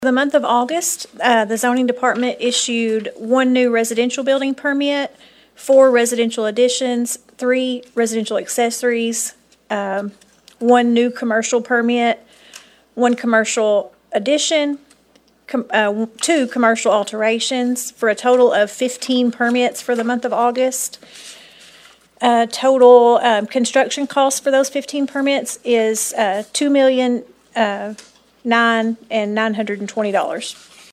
For the month of August, the zoning department issued 1 new residential building permit, 4 residential additions, 3 residential accessories, 1 new commercial permit, 1 commercial addition, 2 commercial alterations, for a total of 15 permits for the month of August. Total construction costs for those 15 permits is $2,009,920.